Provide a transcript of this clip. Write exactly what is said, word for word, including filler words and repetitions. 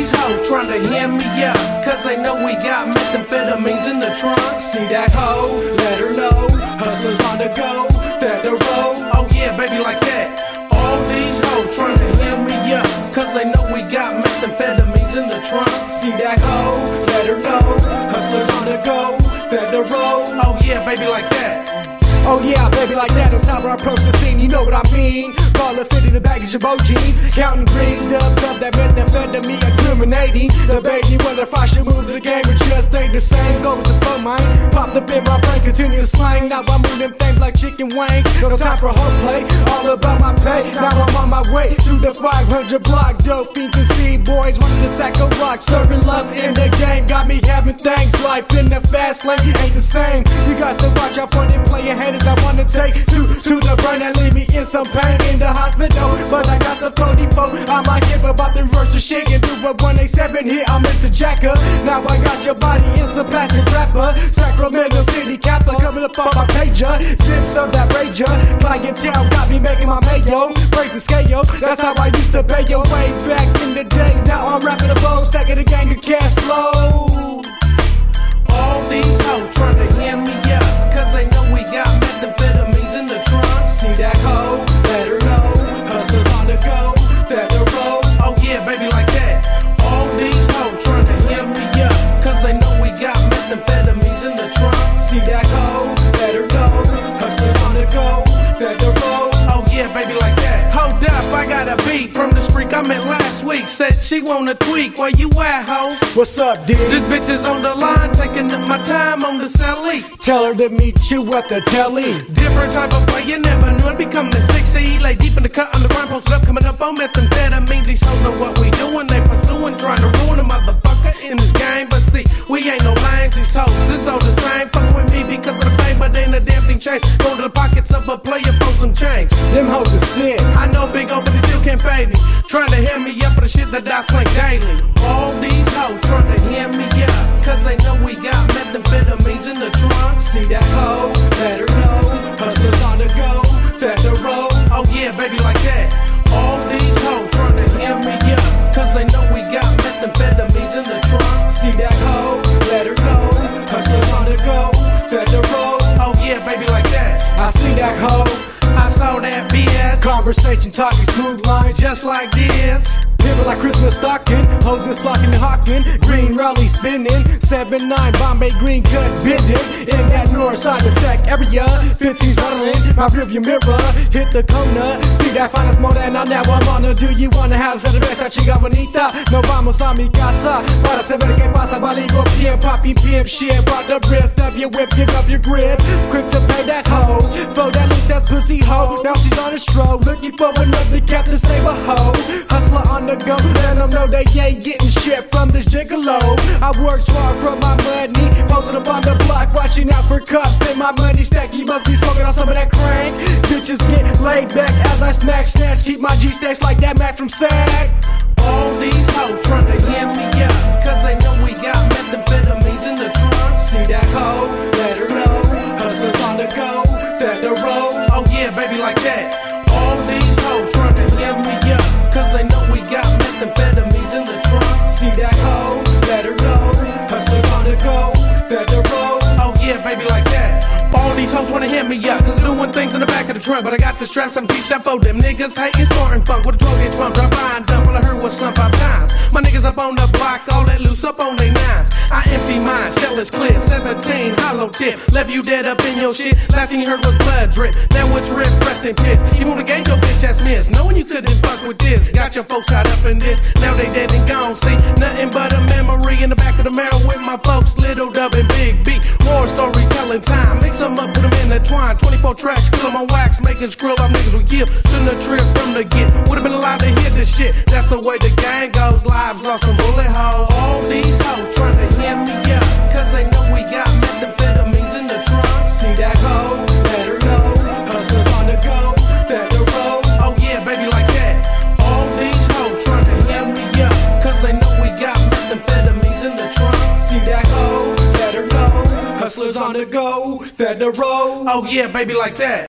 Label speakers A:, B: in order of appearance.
A: these hoes trying to hand me up, cause they know we got methamphetamines in the trunk.
B: See that hoe, let her know, hustlers on the go, Federal.
A: Oh yeah, baby, like that. All these hoes trying to hand me up, cause they know we got methamphetamines in the trunk.
B: See that hoe, let her know, hustlers on the go, Federal.
A: Oh yeah, baby, like that.
B: Oh yeah, baby, like that, that's how I approach the scene, you know what I mean. Ball of fit in the baggage of O Gs, counting green dubs up that methamphetamine, incriminating, debating whether if I should move the game or just stay the same. Go with the flow, man, popped up in my brain, continue to slang. Now I'm moving things like chicken wing, no time for whole play, all about my pay. Now I'm on my way to the five hundred block, dope fiends and seed boys, wanting to sack a rock, serving love in the game, got me having things, life in the fast lane ain't the same. You got to watch out for them player haters I wanna take to, to the brain and leave me in some pain in the hospital. But I got the forty-four, I might give about the reverse of shit and do a one eighty-seven here, I'm Mister Jacker. Now I got your body in some plastic wrapper, Sacramento City Kappa, coming up on my pager, zips of that rager, clientele got me making my mayo, praise the scale, that's how I used to pay your way back in the days. Now I'm rapping the bow, stacking a gang of cash flow.
A: All these hoes trying to hand me up, cause they know we got methamphetamines in the trunk.
B: See that hoe, let her know, hustlers on the go, Federal.
A: Oh yeah, baby, like that. All these hoes trying to hand me up, cause they know we got methamphetamines in the trunk.
B: See that hoe, let her know, hustlers on the go, Federal.
A: Oh yeah, baby, like that. Hold up, I got a beat from the streak I met last week. Said she wanna tweak, where you at, ho?
B: What's up, dude?
A: This bitch is on the line, taking up my time on the celly.
B: Tell her to meet you at the telly.
A: Different type of play, you never knew it becoming sexy. Lay deep in the cut, underground, posted up, coming up on methamphetamines. These hoes know what we doing, they pursuing, trying to ruin a motherfucker in this game. But see, we ain't no lames, these hoes, this all the same. Fucking with me because of the fame, but ain't a damn thing changed. Go to the pockets of a player for some change.
B: Them hoes are sick.
A: I know big O, but they still can't fade me. Trying to hit me up for the shit that I slang daily. All these hoes trying to hand me up, cause they know we got methamphetamines in the trunk.
B: See that hoe, let her know, hustlers on the go, Federal.
A: Oh yeah, baby, like that. All these hoes trying to hand me up, cause they know we got methamphetamines in the trunk.
B: See that hoe, let her know, hustlers on the go, Federal.
A: Oh yeah, baby, like that.
B: I see that hoe,
A: I saw that bitch.
B: conversation talking smooth lines,
A: Just like this.
B: people like Christmas stocking, hoes is flocking and hawking, green rally spinning, seven nine Bombay green cut bending, in that north side of sack area, fifteens rattling, my rearview mirror, hit the corner, see that finest morena, now I'm on her. Do you wanna have cerveza, chica bonita? No vamos a mi casa, para saber que pasa, valigo bien, poppy pimp shit, brought the wrist of your whip, give up your grip, quick to pay that hoe, for that loose ass pussy hoe, now she's on a stroll, looking for another cat to save a hoe, hustler on the go, let them know they ain't getting shit from this gigolo. I work hard for my money, posted up on the block, watching out for cops, spend my money stack, you must be smoking on some of that crank. Bitches get laid back as I smack snatch, keep my G-stacks like that Mac from Sack.
A: All these hoes trying to hand me up, cause they know we got methamphetamines in the trunk.
B: See that hoe, let her know, hustlers on the go, Federal.
A: Oh yeah, baby, like that. All these hoes trying to hand me up, cause they know we got methamphetamines in the trunk.
B: See that hoe, let her know, hustlers on the go, Federal.
A: Oh yeah, baby, like that. All these hoes wanna hit me up, cause I'm doing things in the back of the trunk. But I got the straps, I'm G-shot for them niggas hating, starting funk with a twelve inch pump, drop by and dump. Well, I heard what's slump five times. My niggas up on the block, all that loose up on they nines. I empty mine, shellers clip, seventeen hollow tip. Left you dead up in your shit, last thing you heard was blood drip. Now it's rip, rest in piss. You wanna gang your bitch ass miss, knowing you couldn't fuck with this. Got your folks shot up in this, now they dead and gone. See, nothing but a memory in the back of the mirror with my folks, Little Dub and Big B. War storytelling time, mix them up, put them in the twine. twenty-four tracks, kill them on wax, making skrill up niggas we kill. Shouldn't have tripped from the get, would've been allowed to hear this shit. That's the way the gang goes, lives lost some bullet holes. All these hoes trying to hand me up, cause they know we got methamphetamines in the trunk.
B: See that hoe, let her know, hustlers on the go, Federal.
A: Oh yeah, baby, like that. All these hoes trying to hand me up, cause they know we got methamphetamines in the trunk.
B: See that hoe, let her know, hustlers on the go, Federal.
A: Oh yeah, baby, like that.